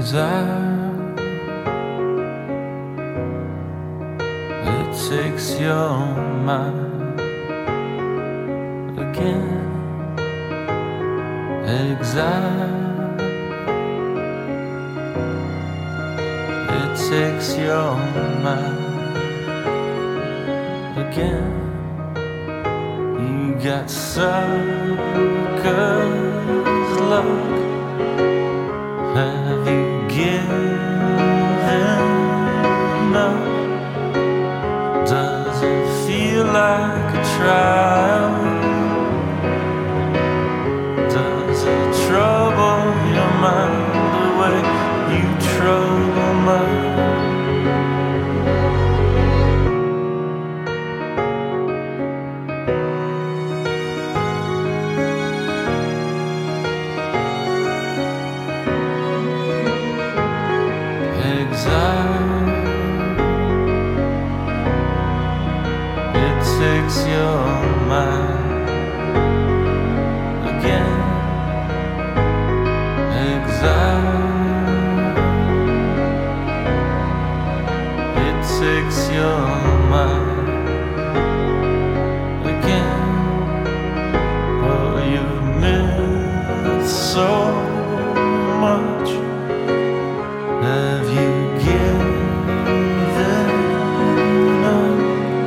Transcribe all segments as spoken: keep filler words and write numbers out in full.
exile. It takes your mind again. Exile. It takes your mind again. You got suckers luck. Have you given up? Does it feel like a trial? Does it trouble your mind the way you trouble mine? Exile. It takes your mind again. Exile. It takes your mind again. Oh, you've missed so much. Have you given up?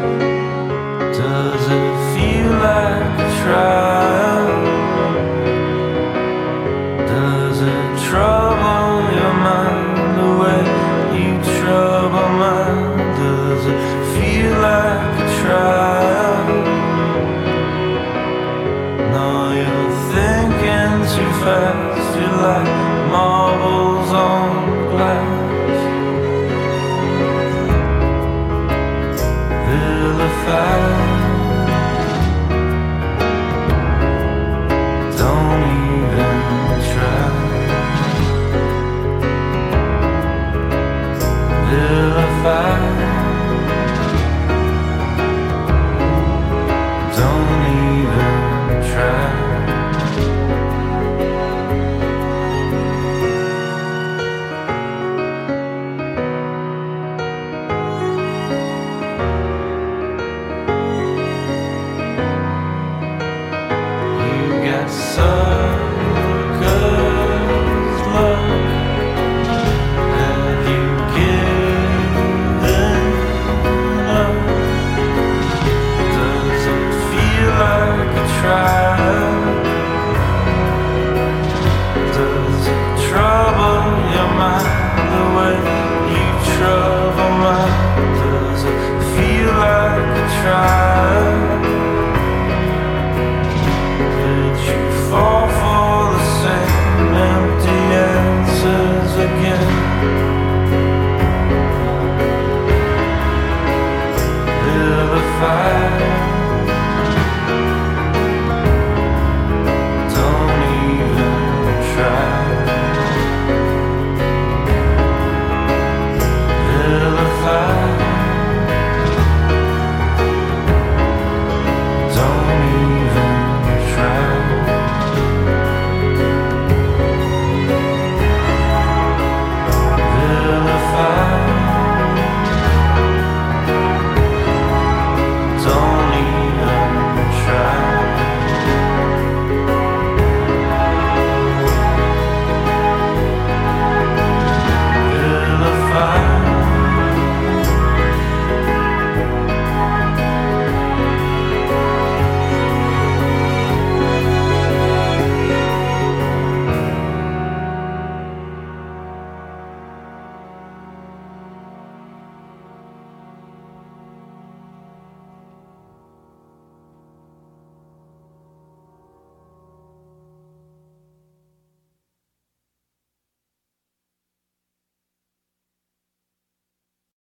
Does it feel like a trial? Does it trouble your mind the way you trouble mine? Does it feel like a trial? No, you're thinking too fast. You're like marbles on glass. Vilified. Don't even try. Vilified.